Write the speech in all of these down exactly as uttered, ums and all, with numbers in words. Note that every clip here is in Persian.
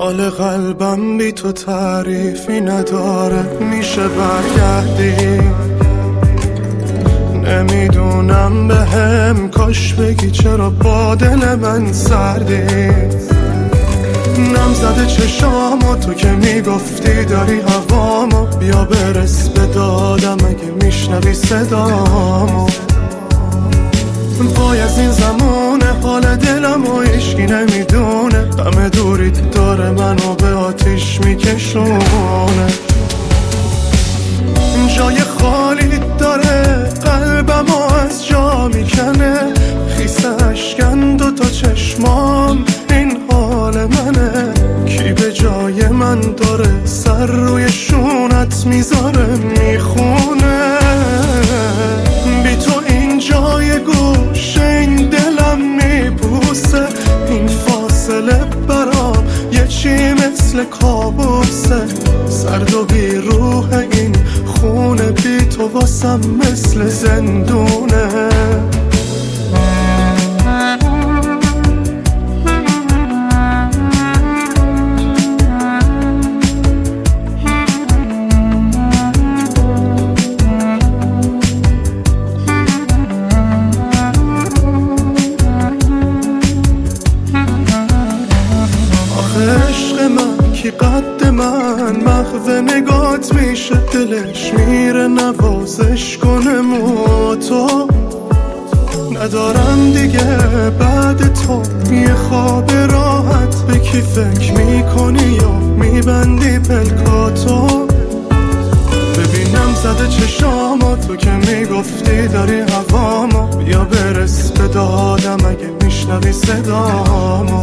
حال قلبم بی تو تعریفی نداره، میشه برگردی؟ نمیدونم بهم کاش بگی چرا با دل من سردی. نم زده چشامو تو که میگفتی داری هوامو، بیا برس به دادم اگه میشنوی صدامو. وای از این زمونه حال دلم و عشقی نمیدونه، غم دوریت داره منو به آتیش میکشونه. جای خالی داره قلبمو از جا میکنه، خیسه اشکن دو تا چشمام این حال منه. کی به جای من داره سر روی شونت میذاره میخونه؟ بی تو این جای گوشه این دلم میبوسه، این فاصله برام یه چی مثل کابوسه. سرد و بی روح این خونه بی تو واسم مثل زندونه. عشق من کی قد من محو نگات میشه، دلش میره نوازش کنه مو تو. ندارم دیگه بعد تو یه خواب راحت، به کی فکر میکنی یا میبندی پلکاتو. ببینم زده چشامو تو که میگفتی داری هوامو، بیا برس به دادم اگه میشنوی صدامو.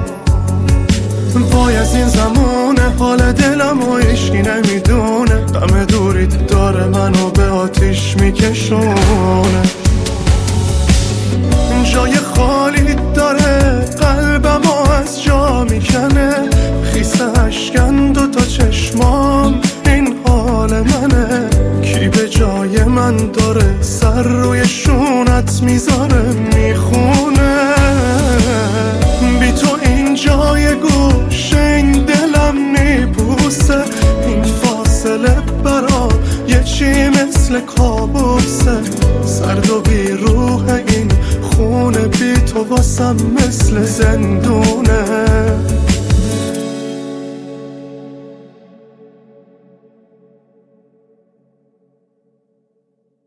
وای از این زمونه حال دلم و عشقی نمیدونه، غم دوریت داره منو به آتیش میکشونه. جای خالی داره قلبمو از جا میکنه،